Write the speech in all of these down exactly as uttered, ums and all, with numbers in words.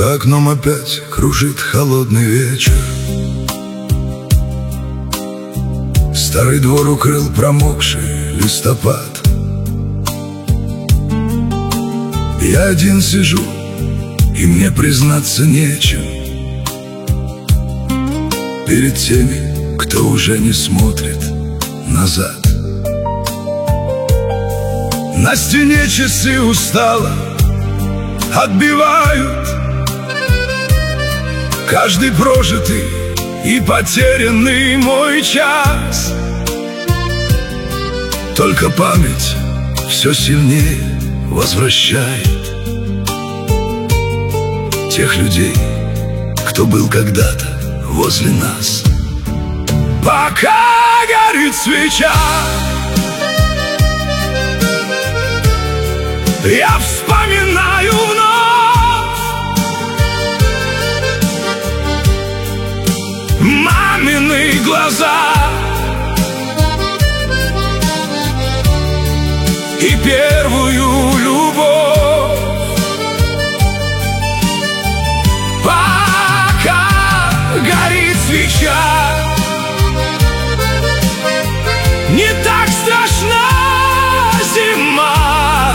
За окном опять кружит холодный вечер. Старый двор укрыл промокший листопад. Я один сижу, и мне признаться нечем перед теми, кто уже не смотрит назад. На стене часы устало отбивают каждый прожитый и потерянный мой час. Только память все сильнее возвращает тех людей, кто был когда-то возле нас. Пока горит свеча, я вспоминаю вновь мамины глаза и первую любовь. Пока горит свеча, не так страшна зима.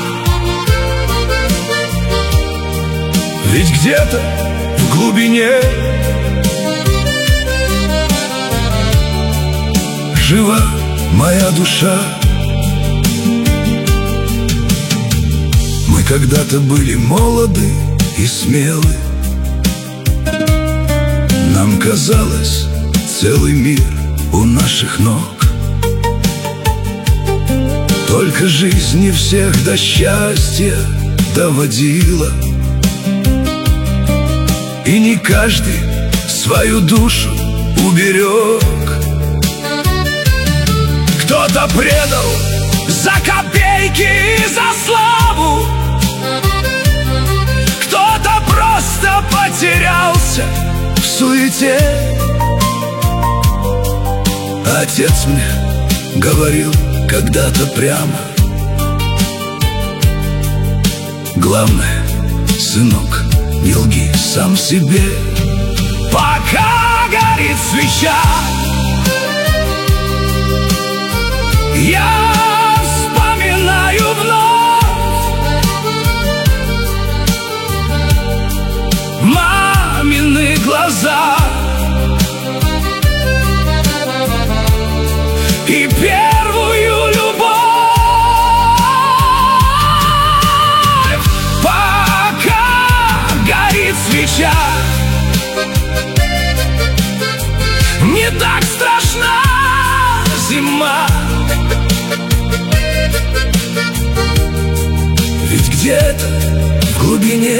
Ведь где-то в глубине жива моя душа. Мы когда-то были молоды и смелы. Нам казалось, целый мир у наших ног. Только жизнь не всех до счастья доводила, и не каждый свою душу уберег. Кто-то предал за копейки и за славу, кто-то просто потерялся в суете. Отец мне говорил когда-то прямо: главное, сынок, не лги сам себе. Пока горит свеча, я вспоминаю вновь мамины глаза и первую любовь. Пока горит свеча, не так страшна зима. Ведь где-то в глубине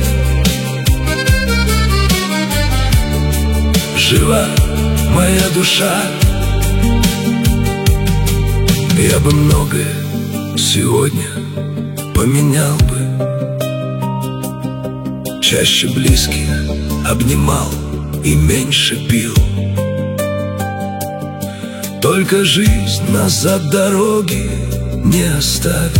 жива моя душа. Я бы многое сегодня поменял бы, чаще близких обнимал и меньше пил. Только жизнь назад дороги не оставит.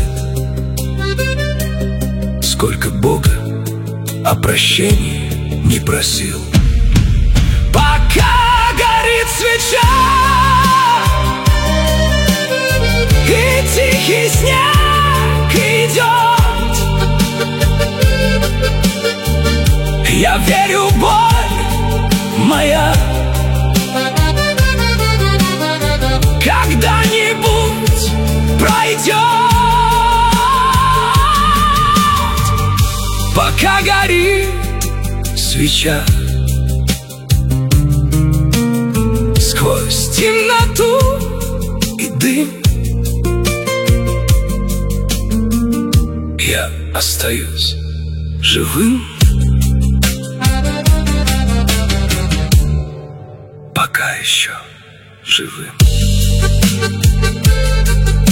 Сколько Бога о прощении не просил. Пока горит свеча и тихий снег идет, я верю, боль моя когда-нибудь пройдет. Пока горит свеча, сквозь темноту и дым я остаюсь живым. Пока еще живым.